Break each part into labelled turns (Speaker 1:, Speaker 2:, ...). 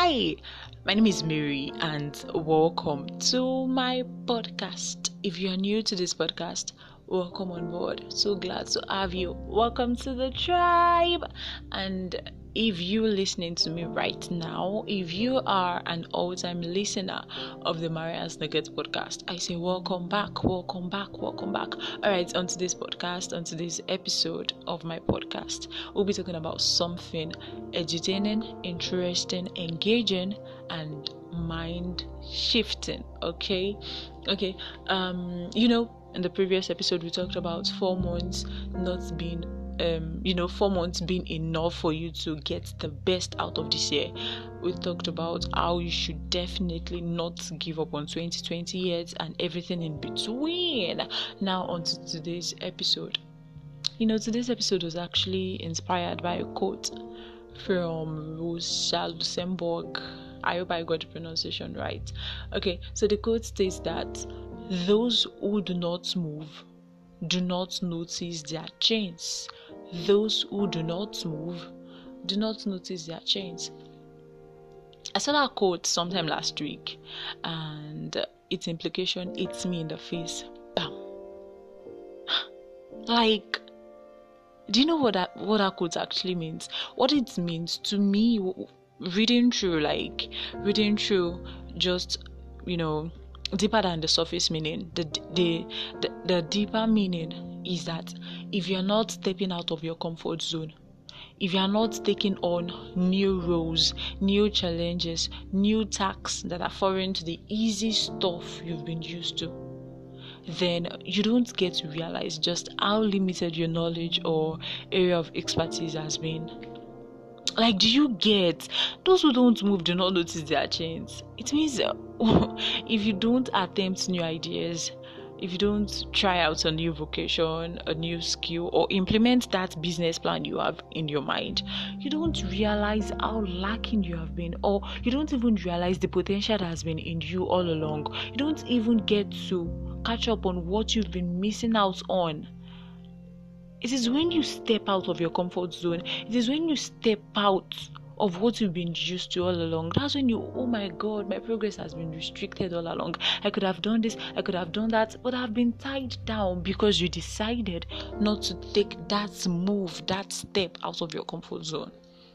Speaker 1: Hi, my name is Mary, and welcome to my podcast. If you are new to this podcast, welcome on board. So glad to have you. Welcome to the tribe. And if you're listening to me right now, if you are an all-time listener of the Maria's Nugget podcast, I say welcome back. All right, on today's podcast, on today's episode of my podcast, we'll be talking about something entertaining, interesting, engaging, and mind shifting. Okay. In the previous episode we talked about 4 months not being 4 months being enough for you to get the best out of this year. We talked about how you should definitely not give up on 2020 yet and everything in between. Now on to today's episode. Today's episode was actually inspired by a quote from Rosa Luxemburg. I hope I got the pronunciation right. Okay, so the quote states that those who do not move do not notice their chains. Those who do not move do not notice their chains. I saw that quote sometime last week, and its implication hits me in the face. Bam! Like, do you know what that quote actually means? What it means to me, reading through just, deeper than the surface meaning. The deeper meaning is that if you're not stepping out of your comfort zone, if you're not taking on new roles, new challenges, new tasks that are foreign to the easy stuff you've been used to, then you don't get to realize just how limited your knowledge or area of expertise has been. Like, do you get? Those who don't move do not notice their chains. It means if you don't attempt new ideas, if you don't try out a new vocation, a new skill, or implement that business plan you have in your mind, you don't realize how lacking you have been, or you don't even realize the potential that has been in you all along. You don't even get to catch up on what you've been missing out on. It is when you step out of your comfort zone, it is when you step out of what you've been used to all along. That's when oh my God, my progress has been restricted all along. I could have done this, I could have done that, but I've been tied down because you decided not to take that move, that step out of your comfort zone.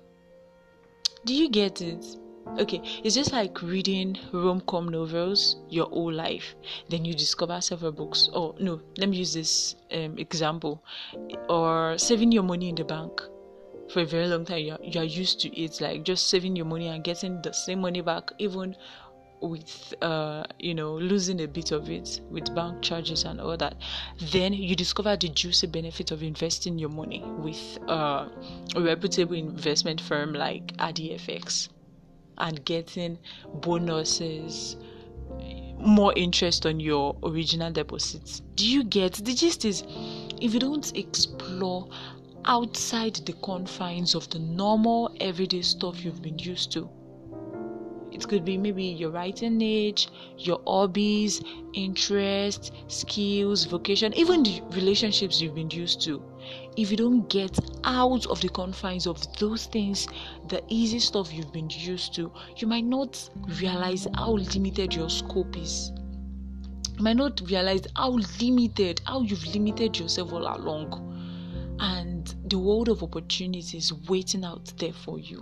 Speaker 1: Do you get it? Okay, it's just like reading rom-com novels your whole life. Then you discover several books. Oh no, let me use this example. Or saving your money in the bank for a very long time. You're used to it, like just saving your money and getting the same money back, even with losing a bit of it with bank charges and all that. Then you discover the juicy benefit of investing your money with a reputable investment firm like RDFX and getting bonuses, more interest on your original deposits. Do you get? The gist is, if you don't explore outside the confines of the normal everyday stuff you've been used to, it could be maybe your writing age, your hobbies, interests, skills, vocation, even the relationships you've been used to. If you don't get out of the confines of those things, the easy stuff you've been used to, you might not realize how limited your scope is. You might not realize how you've limited yourself all along. And the world of opportunities waiting out there for you.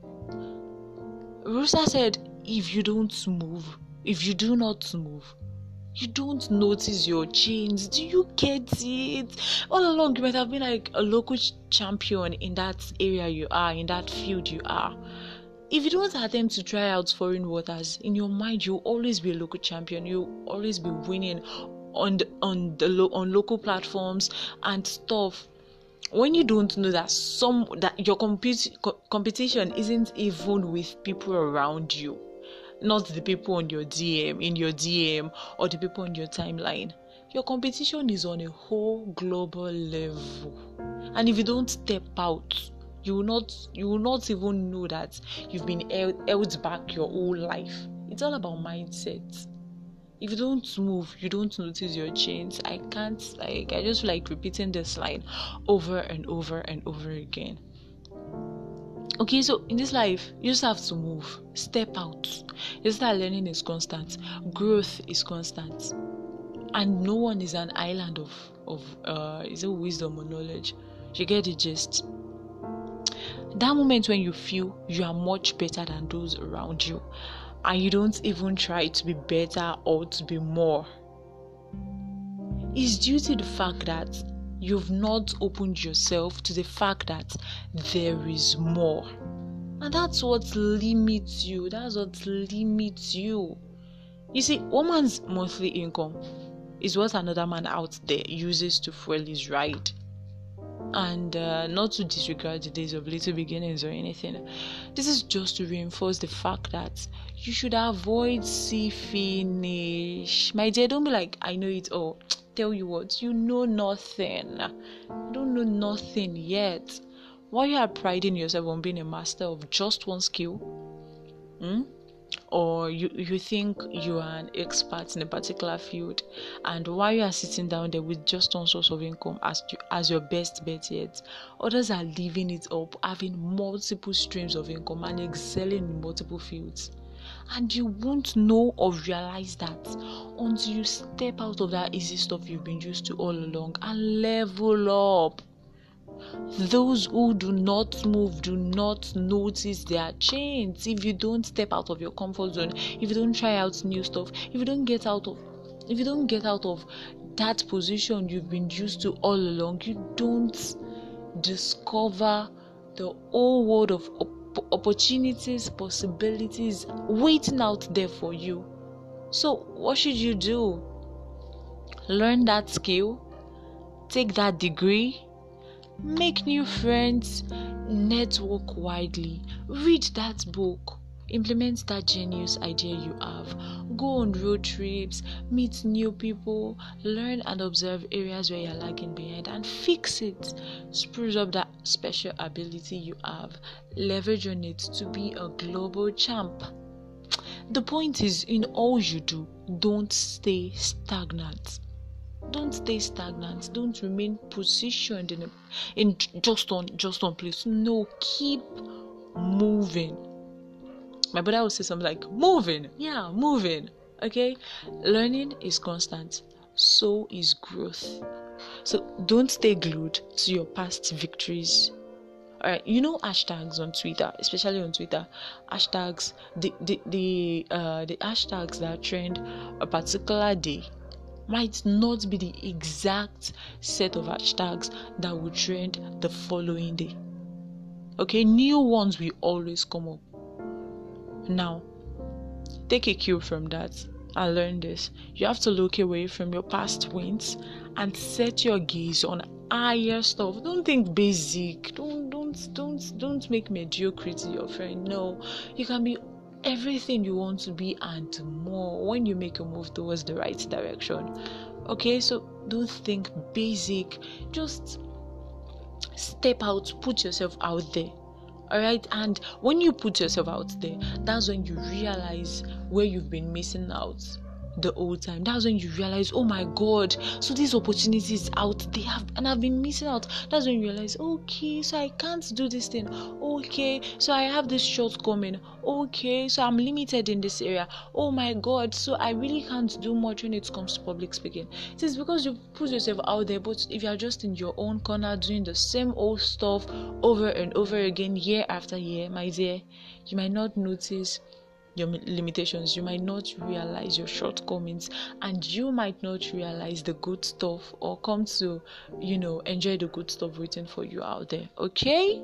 Speaker 1: Rosa said, if you do not move, you don't notice your chains. Do you get it? All along, you might have been like a local champion in that area you are, in that field you are. If you don't attempt to try out foreign waters, in your mind, you'll always be a local champion. You'll always be winning on local platforms and stuff. When you don't know that your competition isn't even with people around you, not the people on in your DM, or the people on your timeline. Your competition is on a whole global level. And if you don't step out, you will not even know that you've been held back your whole life. It's all about mindset. If you don't move, you don't notice your chains. I just like repeating this line over and over and over again. Okay, so in this life, you just have to move, step out. Just that learning is constant, growth is constant, and no one is an island of is it wisdom or knowledge? You get the gist. That moment when you feel you are much better than those around you, and you don't even try to be better or to be more, is due to the fact that you've not opened yourself to the fact that there is more. And that's what limits you. That's what limits you. You see, one man's monthly income is what another man out there uses to fuel his ride. And not to disregard the days of little beginnings or anything. This is just to reinforce the fact that you should avoid see finish. My dear, don't be like, I know it all. Tell you what, you know nothing. You don't know nothing yet. While you are priding yourself on being a master of just one skill, or you think you are an expert in a particular field, and while you are sitting down there with just one source of income as your best bet yet, others are living it up, having multiple streams of income and excelling in multiple fields. And you won't know or realize that until you step out of that easy stuff you've been used to all along and level up. Those who do not move do not notice their change. If you don't step out of your comfort zone, if you don't try out new stuff, if you don't get out of that position you've been used to all along, you don't discover the whole world of opportunities, possibilities waiting out there for you. So what should you do? Learn that skill, take that degree, make new friends, network widely, read that book, implement that genius idea you have, go on road trips, meet new people, learn and observe areas where you're lagging behind and fix it. Spruce up that special ability you have, leverage on it to be a global champ. The point is, in all you do, don't stay stagnant. Don't stay stagnant. Don't remain positioned in just one place. No, keep moving. My brother would say something like, moving. Yeah, moving. Okay? Learning is constant. So is growth. So don't stay glued to your past victories. Alright, you know hashtags on Twitter, especially on Twitter. Hashtags, the hashtags that trend a particular day might not be the exact set of hashtags that will trend the following day. Okay, new ones will always come up. Now, take a cue from that and learn this. You have to look away from your past wins and set your gaze on higher stuff. Don't think basic. Don't make mediocrity your friend. No, you can be everything you want to be and more when you make a move towards the right direction. Okay, so don't think basic. Just step out, put yourself out there. Alright, and when you put yourself out there, that's when you realize where you've been missing out the whole time. That's when you realize, oh my god, so these opportunities out there and I've been missing out. That's when you realize, okay, so I can't do this thing. Okay, so I have this shortcoming. Okay, so I'm limited in this area. Oh my god, so I really can't do much when it comes to public speaking. It is because you put yourself out there, but if you're just in your own corner doing the same old stuff over and over again, year after year, my dear, you might not notice your limitations, you might not realize your shortcomings, and you might not realize the good stuff or come to enjoy the good stuff waiting for you out there. Okay,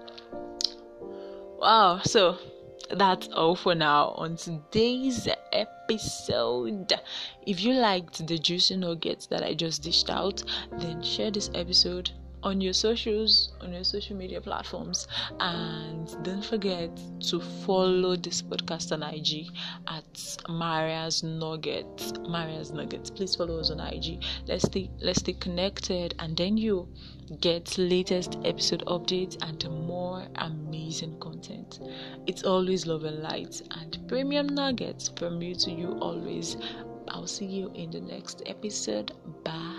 Speaker 1: wow, so that's all for now on today's episode. If you liked the juicy nuggets that I just dished out, then share this episode on your socials, on your social media platforms, and don't forget to follow this podcast on IG at Maria's Nuggets. Please follow us on IG. Let's stay connected, and then you get latest episode updates and more amazing content. It's always love and light and premium nuggets from you to you always. I'll see you in the next episode. Bye.